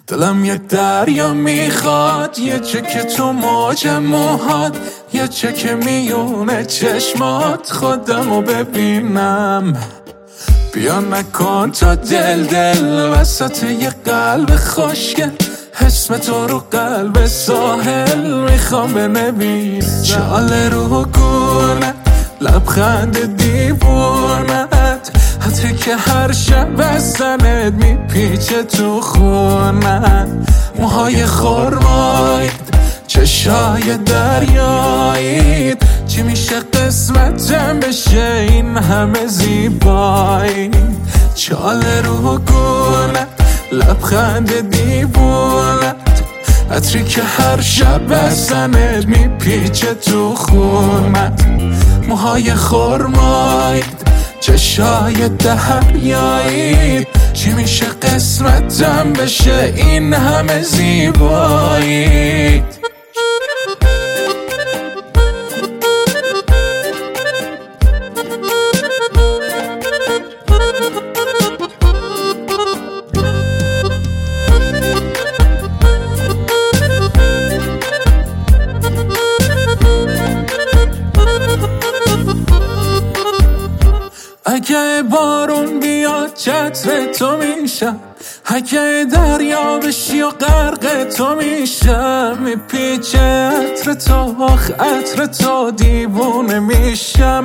دلم یک دریا میخواد، یه چک تو موج موهات، یه چک میونه چشمات، خودمو ببینم. بیا نکن تا دل وسط یه قلب خوشگل، اسم تو رو قلب ساحل میخوام بنویسم. چاله رو گونه لبخند دیوونت، حتی که هر شب از تنت میپیچه تو خونت. موهای خرمایید، چشای دریایید، چی میشه قسمتم بشه این همه زیبایی. چاله رو گونه لبخند دیوونت، عطری که هر شب از تنت میپیچه تو خونت. موهای خرمایید، چشای دریایید، چی میشه قسمتم بشه این همه زیبایی. اگه بارون بیاد چتر تو میشم، اگه دریا بشی و غرق تو میشم. میپیچه عطر تو، آخ عطر تو، دیوونه میشم،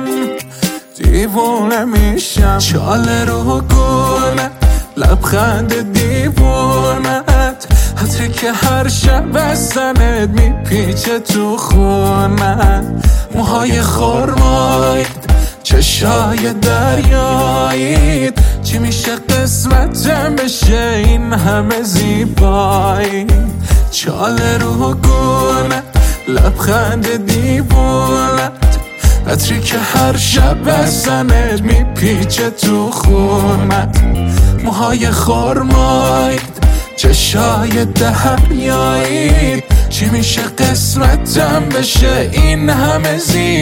دیوونه میشم. چاله رو گونه لبخند دیوونت، عطری که هر شب از تنت میپیچه تو خونت. موهای خرمایید، چشای دریایید، چی میشه قسمتم بشه این همه زیبایی. چاله رو گونه لبخند دیوونت، عطری که هر شب از تنت میپیچه تو خونت. موهای خرمایید، چشای دریایید، چی میشه قسمتم بشه این همه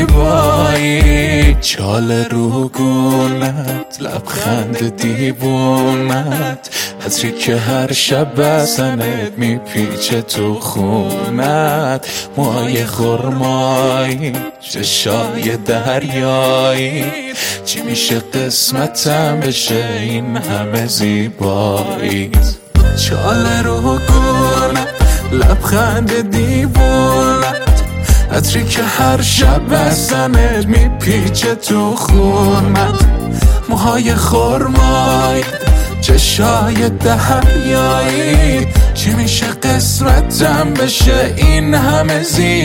زیبایی. چاله رو گونت لبخند دیوونت، عطری که هر شب از تنت میپیچه تو خونت. موهای خرمایی، چشای دریایی، چی میشه قسمتم بشه این همه زیبایی. چاله رو گونه لبخند دیوونت، عطری که هر شب از تنت میپیچه تو خونت. موهای خرمایید، چشای دریایید، چی میشه قسمتم بشه این همه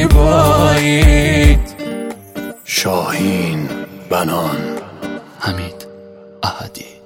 زیبایی. شاهین بنان، حمید احدی.